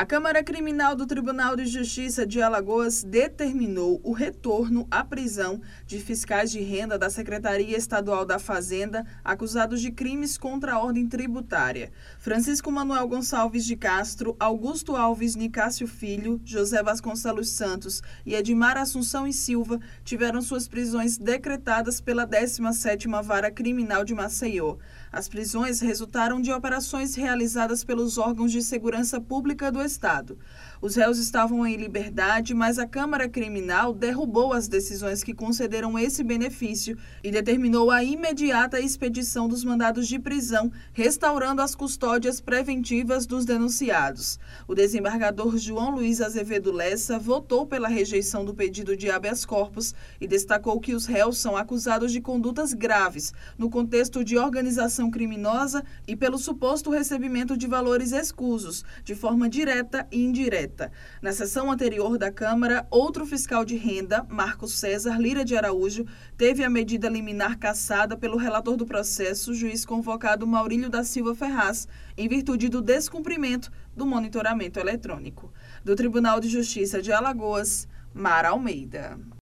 A Câmara Criminal do Tribunal de Justiça de Alagoas determinou o retorno à prisão de fiscais de renda da Secretaria Estadual da Fazenda acusados de crimes contra a ordem tributária. Francisco Manuel Gonçalves de Castro, Augusto Alves Nicásio Filho, José Vasconcelos Santos e Edmar Assunção e Silva tiveram suas prisões decretadas pela 17ª Vara Criminal de Maceió. As prisões resultaram de operações realizadas pelos órgãos de segurança pública do Estado. Os réus estavam em liberdade, mas a Câmara Criminal derrubou as decisões que concederam esse benefício e determinou a imediata expedição dos mandados de prisão, restaurando as custódias preventivas dos denunciados. O desembargador João Luiz Azevedo Lessa votou pela rejeição do pedido de habeas corpus e destacou que os réus são acusados de condutas graves, no contexto de organização criminosa e pelo suposto recebimento de valores escusos, de forma direta e indireta. Na sessão anterior da Câmara, outro fiscal de renda, Marcos César Lira de Araújo, teve a medida liminar cassada pelo relator do processo, juiz convocado Maurílio da Silva Ferraz, em virtude do descumprimento do monitoramento eletrônico. Do Tribunal de Justiça de Alagoas, Mara Almeida.